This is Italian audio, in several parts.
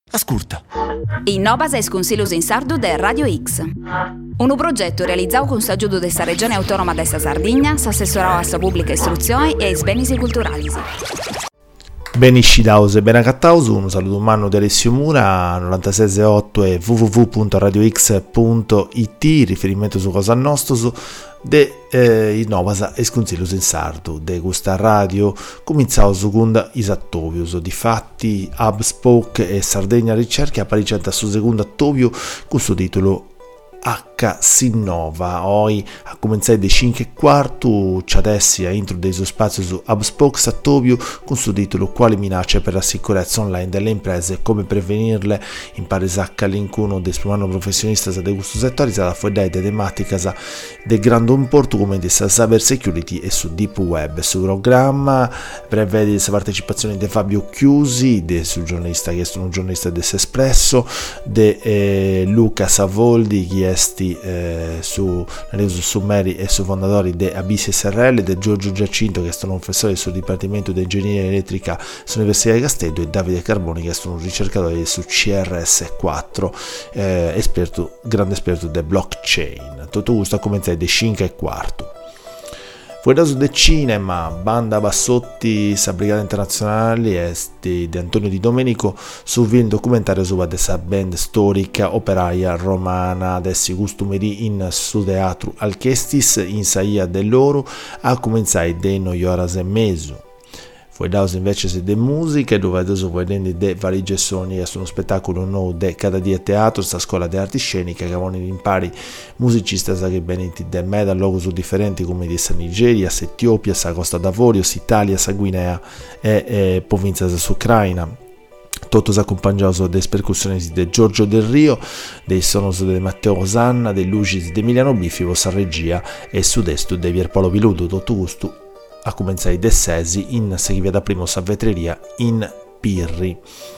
Ascolta. Innovas es Consiglios in Sardu de Radio X. Un progetto realizzato con s'aggiudo della Regione Autonoma de sa Sardegna, s'assessorò a sa pubblica istruzione e ai beni culturali. Beniscidaus e benacattaus, un saluto umano di Alessio Mura, 96.8 e www.radiox.it, riferimento su cosa nostro de Innovas es Consiglios in Sardu, de questa radio cominciamo seconda isattovius, difatti Hubspoke e Sardegna Ricerche apparicenta su secondo attovio con suo titolo H si innova. Oggi a cominciare dei 5:15 ci adesso a intro dei suoi spazi su Hubspoke Sattovio con suo titolo Quali minacce per la sicurezza online delle imprese e come prevenirle. In paresacca l'incuno del primo professionista di questo settore sarà fuori dai tematiche del grande importo come di cyber security e su deep web. Su programma prevede la partecipazione di Fabio Chiusi, del giornalista che è un giornalista dell'Espresso, di Luca Savoldi che su Summeri e su fondatori di Abisi SRL, di Giorgio Giacinto che è un professore sul Dipartimento di Ingegneria Elettrica sull'Università di Castello e Davide Carboni che è un ricercatore su CRS4, grande esperto di blockchain. Tutto questo a cominciare dei 5:15. Fuori da del cinema, banda Bassotti, sa Brigata Internazionale di Antonio Di Domenico su un documentario su questa band storica operaia romana adesso costumeri in su teatro al Chestis in saia dell'oro a cominciare dei noioras e mezzo. Fuori da invece se de musiche dove adesso vedendo de vari gessoni è uno spettacolo nuovo de cada dia teatro sta scuola di arti sceniche che vanno in impari musicisti che beniti de metal logo su differenti come di sa Nigeria, sa Etiopia, sa Costa d'Avorio, sa Italia, sa Guinea e provincia su Ucraina. Tutto accompagnato dalle percussioni di Giorgio Del Rio, dei sonos di Matteo Osanna, dei luci di Emiliano Biffi, sa regia e sud-est di Pierpaolo Piluto. Tutto questo a cominciare dei sesi in seguivia da primo sa vetreria in Pirri.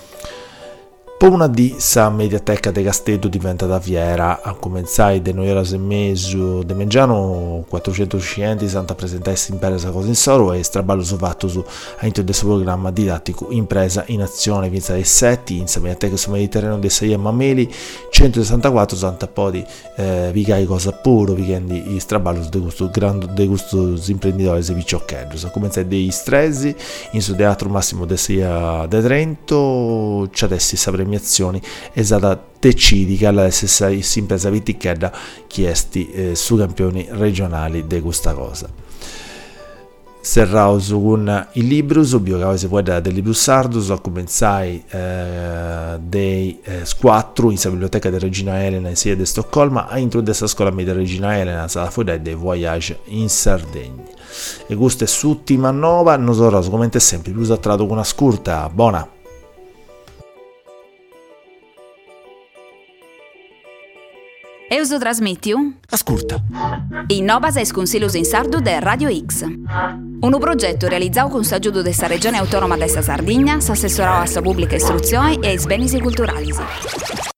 Poi una di sa mediateca de Castello diventa da Viera a cominciare de noieras e mezzo de Mengiano 400 clienti santa presentarsi in peresa cosa in soro e straballo su fatto su all'interno del suo programma didattico impresa in azione vinza dei setti in sa mediateca sul Mediterraneo de Saia Mameli 164 santa podi vigai cosa puro weekend i straballo de gusto grande de gusto imprenditori e viciocchello a cominciare dei stresi in su teatro massimo de Saia de Trento ci adesso sapremo azioni esata decidi che alla stessa impresa vitichedda chiesti su campioni regionali di questa cosa. Serrao con il Librus, biografia guarda del Librus Sardus, a cominciare dei 4 in sa biblioteca della Regina Elena in sede di Stoccolma a introdurre la scuola media Regina Elena sala fuori dei voyage in Sardegna. E questa è l'ultima nova, non so come sempre, più attratto con una scurta, buona. Euso trasmitiu? Ascolta. Innovas es Consiglios in Sardu de Radio X. Un progetto realizzato con s'aggiudo della Regione Autonoma de sa Sardegna, s'assessorò a sa pubblica istruzione e ai beni culturali.